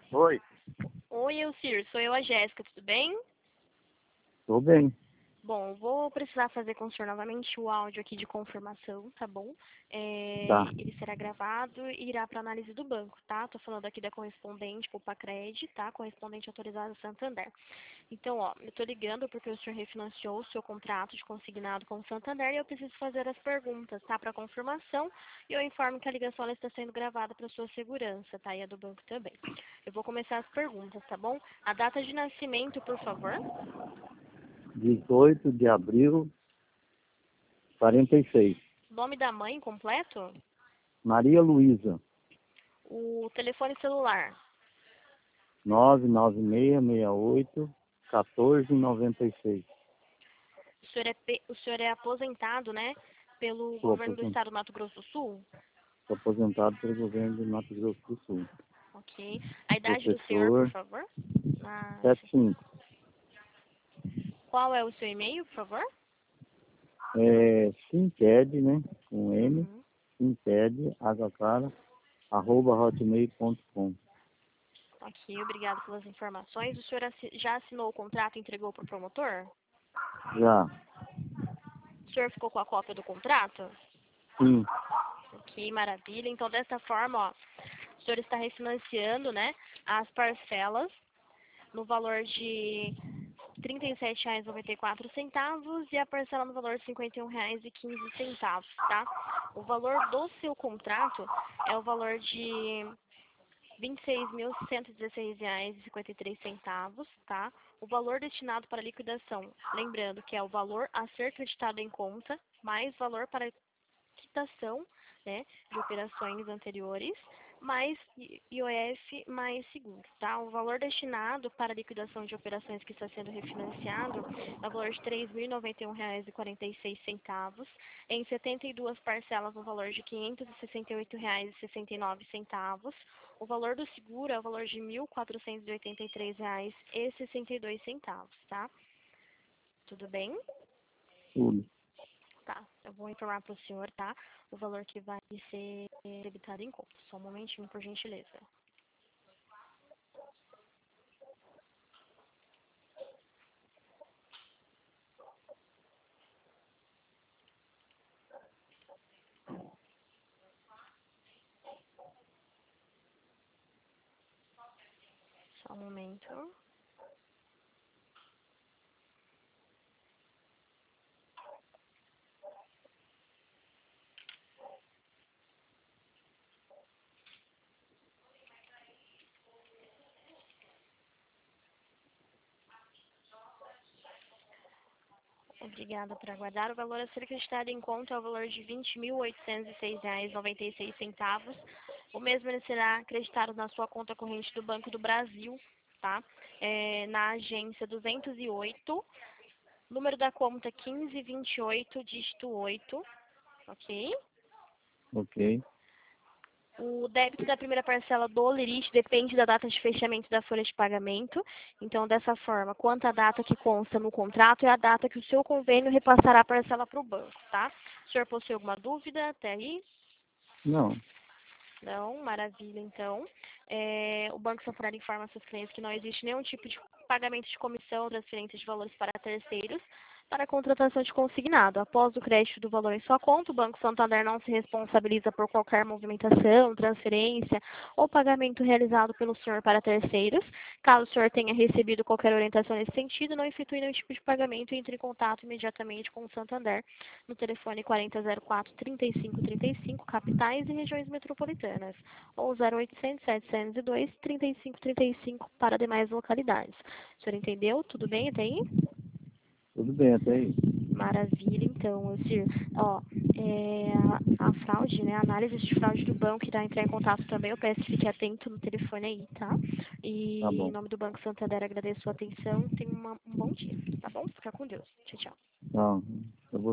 Oi, Oi, Elcir, sou eu, a Jéssica, tudo bem? tô bem. Bom, vou precisar fazer com o senhor novamente o áudio aqui de confirmação, tá bom? Tá. Ele será gravado e irá para análise do banco, tá? Tô falando aqui da correspondente Pulpacred, tá? Correspondente autorizada Santander. Então, ó, eu tô ligando porque o senhor refinanciou o seu contrato de consignado com o Santander e eu preciso fazer as perguntas, tá? Para confirmação e eu informo que a ligação ela está sendo gravada para sua segurança, tá? E a do banco também. Eu vou começar as perguntas, tá bom? A data de nascimento, por favor. 18 de abril, 46. Nome da mãe completo? Maria Luísa, O telefone celular. 99668-1496. O senhor é aposentado, né? Pelo Sou governo do estado do Mato Grosso do Sul? aposentado pelo governo de Mato Grosso do Sul. Ok. A idade do senhor, por Professor favor? Ah, sim. 75. Qual é o seu e-mail, por favor? Simped, né? Com N, Uhum. Simped, @hotmail.com. Ok, obrigado pelas informações. O senhor já assinou o contrato e entregou para o promotor? Já. O senhor ficou com a cópia do contrato? Sim. Ok, maravilha. Então, dessa forma, ó, o senhor está refinanciando, né, as parcelas no valor de R$ 37,94 e a parcela no valor de R$ 51,15, tá? O valor do seu contrato é o valor de R$ 26.116,53, tá? O valor destinado para liquidação, lembrando que é o valor a ser creditado em conta, mais valor para quitação, né, de operações anteriores, mais IOF mais seguro, tá? O valor destinado para liquidação de operações que está sendo refinanciado é o valor de R$ 3.091,46, em 72 parcelas no valor de R$ 568,69. O valor do seguro é o valor de R$ 1.483,62, tá? Tudo bem? Tudo. Tá, eu vou informar para o senhor, tá? O valor que vai ser debitado em conta. Só um momentinho, por gentileza. Só um momento. Obrigada por aguardar. O valor a ser acreditado em conta é o valor de R$ 20.806,96. O mesmo ele será acreditado na sua conta corrente do Banco do Brasil, tá? Na agência 208, número da conta 1528, dígito 8, ok? Ok. O débito da primeira parcela do limite depende da data de fechamento da folha de pagamento. Então, dessa forma, quanto à data que consta no contrato é a data que o seu convênio repassará a parcela para o banco, tá? O senhor possui alguma dúvida até aí? Não. Não? Maravilha, então. O Banco Santander informa seus clientes que não existe nenhum tipo de pagamento de comissão, transferência de valores para terceiros para a contratação de consignado. Após o crédito do valor em sua conta, o Banco Santander não se responsabiliza por qualquer movimentação, transferência ou pagamento realizado pelo senhor para terceiros. Caso o senhor tenha recebido qualquer orientação nesse sentido, não efetue nenhum tipo de pagamento e entre em contato imediatamente com o Santander no telefone 4004-3535, capitais e regiões metropolitanas, ou 0800-702-3535 para demais localidades. O senhor entendeu? Tudo bem até aí? Tudo bem até aí. Maravilha, então, Elcir. Ó, a fraude, né, a análise de fraude do banco irá entrar em contato também, eu peço que fique atento no telefone aí, tá? Tá E em bom. nome do Banco Santander agradeço a sua atenção, tenha um bom dia, tá bom? Fica com Deus. Tchau, tchau. Tchau.